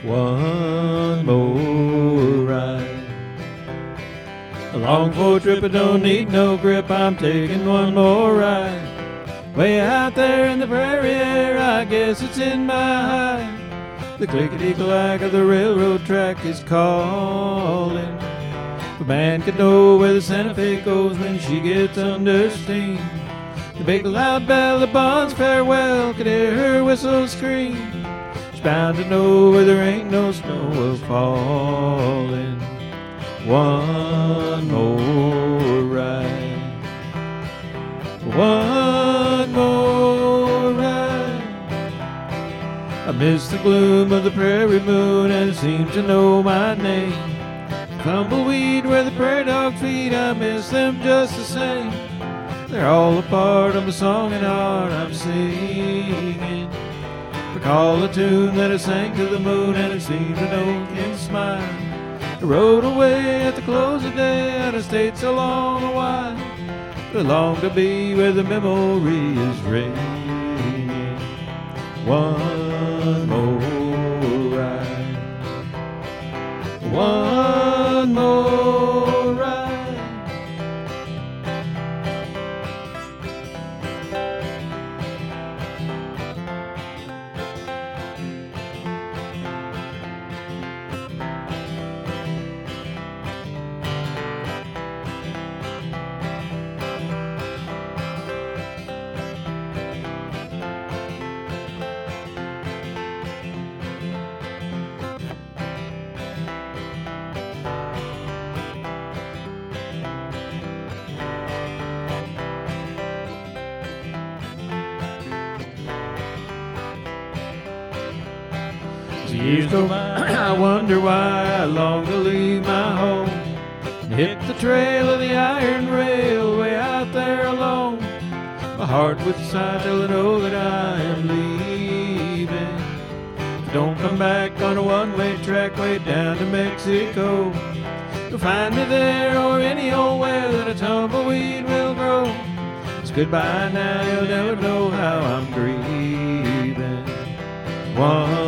one more ride. A long for trip, I don't need no grip, I'm taking one more ride. Way out there in the prairie air, I guess it's in my hide. The clickety-clack of the railroad track is calling. If a man could know where the Santa Fe goes when she gets under steam, the big loud bell that bonds farewell could hear her whistle scream. She's bound to know where there ain't no snow a-falling. One more ride. One more ride. I miss the gloom of the prairie moon, and it seems to know my name. Tumbleweed where the prairie dogs feed, I miss them just the same. They're all a part of a song and art I'm singing. Recall a tune that I sang to the moon, and it seemed to know its smile. I rode away at the close of day, out of state so long a while. But I long to be where the memory is ringing. One more ride. One more ride. As years go by, I wonder why I long to leave my home and hit the trail of the iron rail way out there alone. My heart with sigh till I know that I am leaving. If I don't come back on a one-way track way down to Mexico, you'll find me there or any old where that a tumbleweed will grow. It's goodbye now, you'll never know how I'm grieving. One